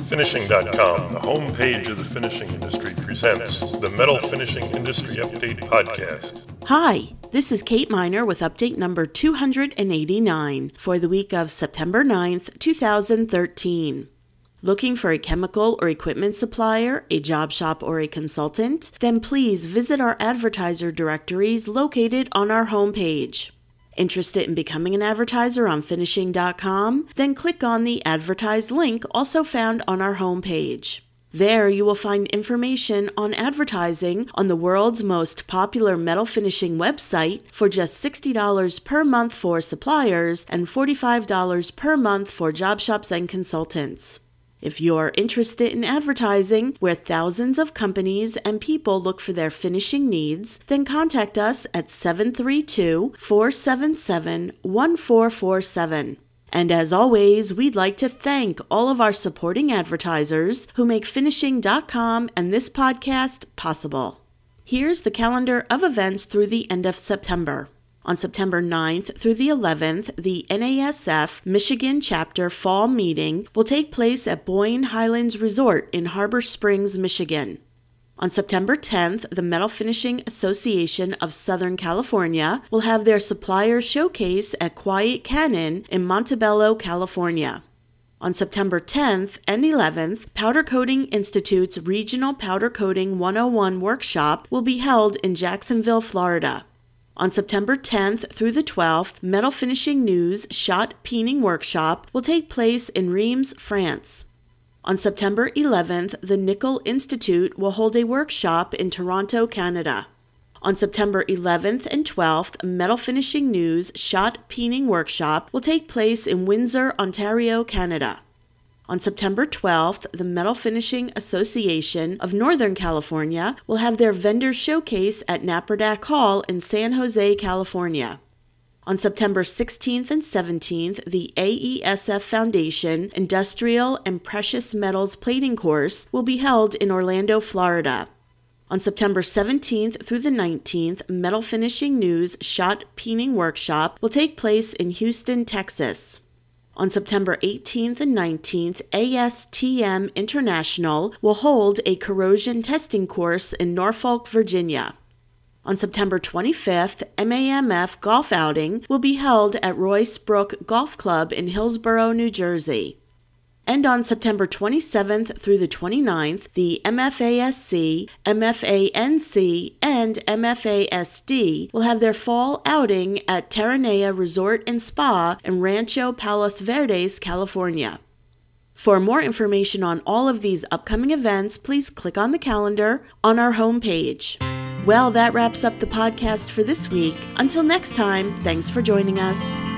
Finishing.com, the homepage of the finishing industry, presents the Metal Finishing Industry Update Podcast. Hi, this is Kate Miner with update number 289 for the week of September 9th, 2013. Looking for a chemical or equipment supplier, a job shop, or a consultant? Then please visit our advertiser directories located on our homepage. Interested in becoming an advertiser on Finishing.com? Then click on the Advertise link also found on our homepage. There you will find information on advertising on the world's most popular metal finishing website for just $60 per month for suppliers and $45 per month for job shops and consultants. If you're interested in advertising, where thousands of companies and people look for their finishing needs, then contact us at 732-477-1447. And as always, we'd like to thank all of our supporting advertisers who make Finishing.com and this podcast possible. Here's the calendar of events through the end of September. On September 9th through the 11th, the NASF Michigan Chapter Fall Meeting will take place at Boyne Highlands Resort in Harbor Springs, Michigan. On September 10th, the Metal Finishing Association of Southern California will have their supplier showcase at Quiet Cannon in Montebello, California. On September 10th and 11th, Powder Coating Institute's Regional Powder Coating 101 workshop will be held in Jacksonville, Florida. On September 10th through the 12th, Metal Finishing News Shot Peening Workshop will take place in Reims, France. On September 11th, the Nickel Institute will hold a workshop in Toronto, Canada. On September 11th and 12th, Metal Finishing News Shot Peening Workshop will take place in Windsor, Ontario, Canada. On September 12th, the Metal Finishing Association of Northern California will have their vendor showcase at Napardak Hall in San Jose, California. On September 16th and 17th, the AESF Foundation Industrial and Precious Metals Plating Course will be held in Orlando, Florida. On September 17th through the 19th, Metal Finishing News Shot Peening Workshop will take place in Houston, Texas. On September 18th and 19th, ASTM International will hold a corrosion testing course in Norfolk, Virginia. On September 25th, MAMF Golf Outing will be held at Royce Brook Golf Club in Hillsborough, New Jersey. And on September 27th through the 29th, the MFASC, MFANC, and MFASD will have their fall outing at Terranea Resort and Spa in Rancho Palos Verdes, California. For more information on all of these upcoming events, please click on the calendar on our homepage. Well, that wraps up the podcast for this week. Until next time, thanks for joining us.